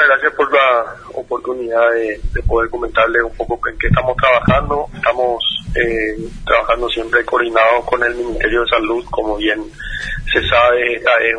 gracias por la oportunidad de poder comentarles un poco en qué estamos trabajando. Estamos trabajando siempre coordinados con el Ministerio de Salud. Como bien se sabe, esta es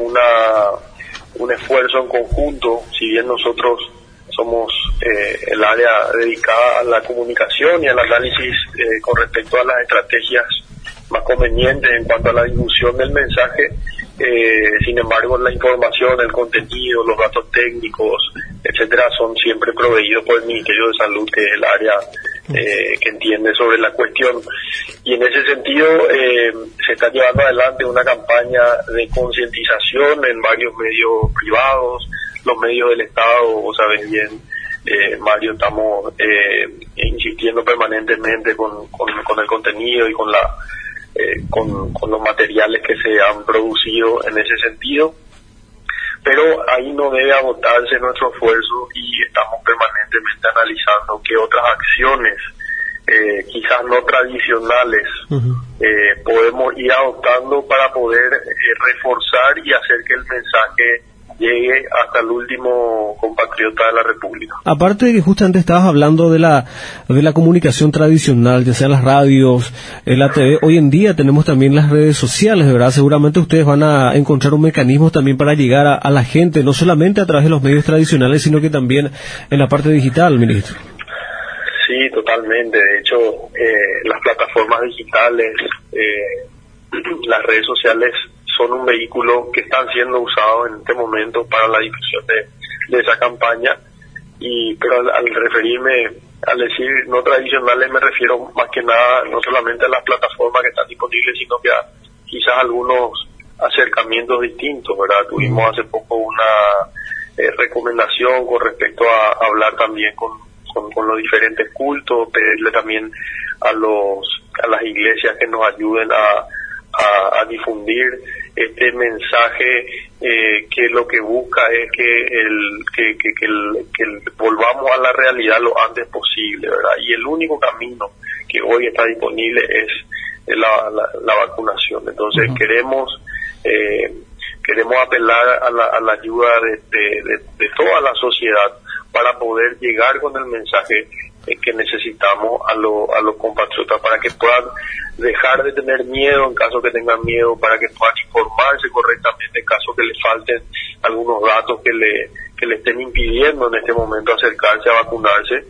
un esfuerzo en conjunto. Si bien nosotros somos el área dedicada a la comunicación y al análisis con respecto a las estrategias más convenientes en cuanto a la difusión del mensaje, sin embargo la información, el contenido, los datos técnicos, etcétera, son siempre proveídos por el Ministerio de Salud, que es el área que entiende sobre la cuestión. Y en ese sentido se está llevando adelante una campaña de concientización en varios medios privados, los medios del Estado. Vos sabés bien, Mario, estamos insistiendo permanentemente con el contenido y con los materiales que se han producido en ese sentido, pero ahí no debe agotarse nuestro esfuerzo y estamos permanentemente analizando qué otras acciones quizás no tradicionales podemos ir adoptando para poder reforzar y hacer que el mensaje llegue hasta el último compatriota de la República. Aparte de que justamente estabas hablando de la comunicación tradicional, ya sea las radios, la TV, hoy en día tenemos también las redes sociales, ¿verdad? Seguramente ustedes van a encontrar un mecanismo también para llegar a la gente, no solamente a través de los medios tradicionales, sino que también en la parte digital, ministro. Sí, totalmente. De hecho, las plataformas digitales, las redes sociales son un vehículo que están siendo usados en este momento para la difusión de esa campaña. Pero al referirme, al decir no tradicionales, me refiero más que nada no solamente a las plataformas que están disponibles, sino que a quizás algunos acercamientos distintos, ¿verdad? Tuvimos hace poco una recomendación con respecto a hablar también con los diferentes cultos, pedirle también a las iglesias que nos ayuden a difundir este mensaje que lo que busca es que volvamos a la realidad lo antes posible, ¿verdad? Y el único camino que hoy está disponible es la vacunación. Entonces queremos apelar a la ayuda de toda la sociedad para poder llegar con el mensaje que necesitamos a los compatriotas, para que puedan dejar de tener miedo en caso que tengan miedo, para que puedan informarse correctamente en caso que les falten algunos datos que le estén impidiendo en este momento acercarse a vacunarse,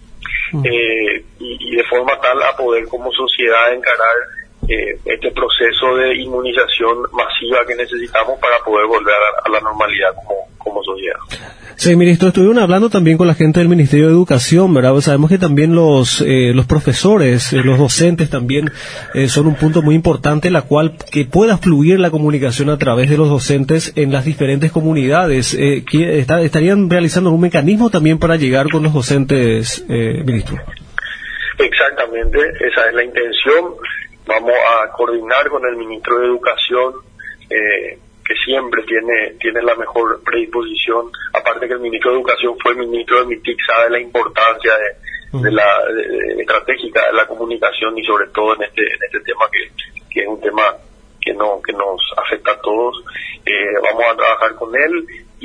y de forma tal a poder como sociedad encarar este proceso de inmunización masiva que necesitamos para poder volver a la normalidad como sociedad. Sí, ministro, estuvieron hablando también con la gente del Ministerio de Educación, ¿verdad? Pues sabemos que también los profesores, los docentes también son un punto muy importante, la cual que pueda fluir la comunicación a través de los docentes en las diferentes comunidades. ¿Estarían realizando un mecanismo también para llegar con los docentes, ministro? Exactamente, esa es la intención. Vamos a coordinar con el ministro de Educación, que siempre tiene la mejor predisposición. Aparte que el ministro de Educación fue ministro de MITIC, sabe la importancia de la estratégica de la comunicación, y sobre todo en este tema que es un tema que nos afecta a todos. Vamos a trabajar con él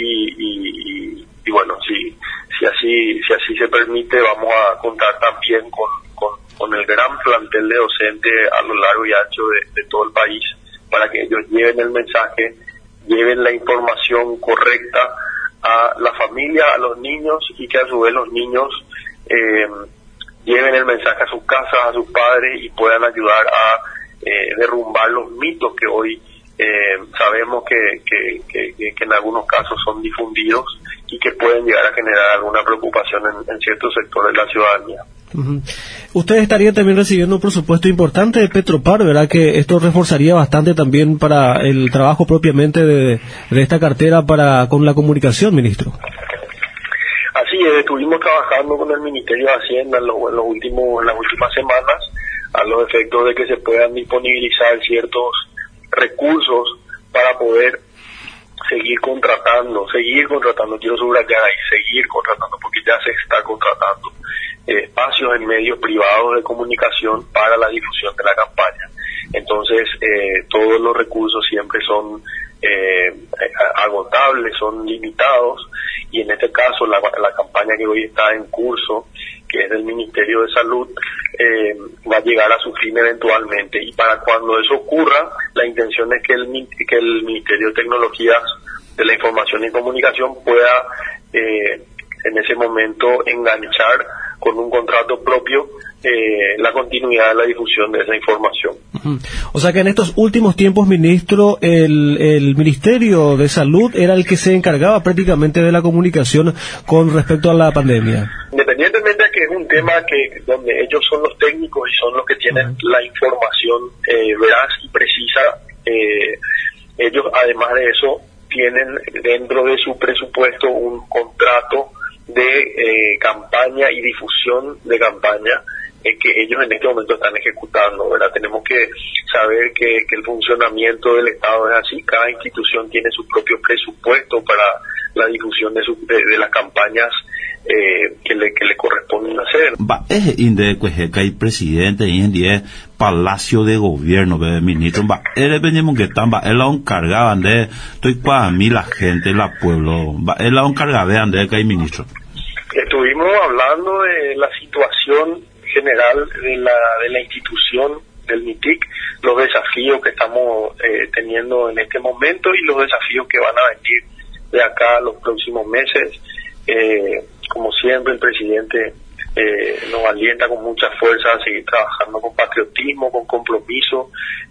y bueno, si así se permite, vamos a contar también con el gran plantel de docentes a lo largo y ancho de todo el país, para que ellos lleven el mensaje, lleven la información correcta a la familia, a los niños, y que a su vez los niños lleven el mensaje a sus casas, a sus padres, y puedan ayudar a derrumbar los mitos que hoy sabemos que en algunos casos son difundidos y que pueden llegar a generar alguna preocupación en ciertos sectores de la ciudadanía. Usted estaría también recibiendo un presupuesto importante de Petropar, ¿verdad? Que esto reforzaría bastante también para el trabajo propiamente de esta cartera con la comunicación, ministro. Así es, estuvimos trabajando con el Ministerio de Hacienda en las últimas semanas, a los efectos de que se puedan disponibilizar ciertos recursos para poder seguir contratando, quiero subrayar ahí, seguir contratando, porque ya se está contratando espacios en medios privados de comunicación para la difusión de la campaña. Entonces, todos los recursos siempre son agotables, son limitados, y en este caso la campaña que hoy está en curso, que es del Ministerio de Salud, va a llegar a su fin eventualmente, y para cuando eso ocurra, la intención es que el Ministerio de Tecnologías de la Información y Comunicación pueda en ese momento enganchar con un contrato propio la continuidad de la difusión de esa información. O sea que en estos últimos tiempos, ministro, el Ministerio de Salud era el que se encargaba prácticamente de la comunicación con respecto a la pandemia. Independientemente de que es un tema donde ellos son los técnicos y son los que tienen la información veraz y precisa, ellos además de eso tienen dentro de su presupuesto un contrato de campaña y difusión de campaña que ellos en este momento están ejecutando, ¿verdad? Tenemos que saber que el funcionamiento del Estado es así, cada institución tiene su propio presupuesto para la difusión de las campañas que le corresponden hacer. Es inde que hay presidente y en Palacio de Gobierno, ministro, venimos que están, él la encargaban de, estoy para mí la gente, la pueblo, él la encargaba de que hay ministro. Estuvimos hablando de la situación general de la institución del MITIC, los desafíos que estamos teniendo en este momento y los desafíos que van a venir de acá a los próximos meses. Como siempre, el presidente nos alienta con mucha fuerza a seguir trabajando con patriotismo, con compromiso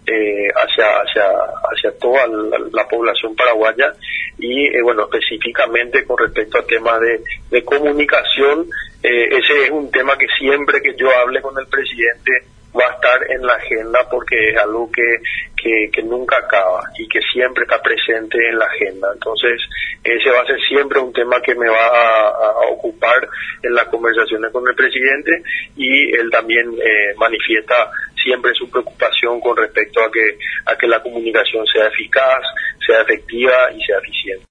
hacia toda la población paraguaya y bueno, específicamente con respecto a temas de comunicación, ese es un tema que siempre que yo hable con el presidente va a estar en la agenda porque es algo que nunca acaba y que siempre está presente en la agenda. Entonces, ese va a ser siempre un tema que me va a ocupar en las conversaciones con el presidente y él también manifiesta siempre su preocupación con respecto a que la comunicación sea eficaz, sea efectiva y sea eficiente.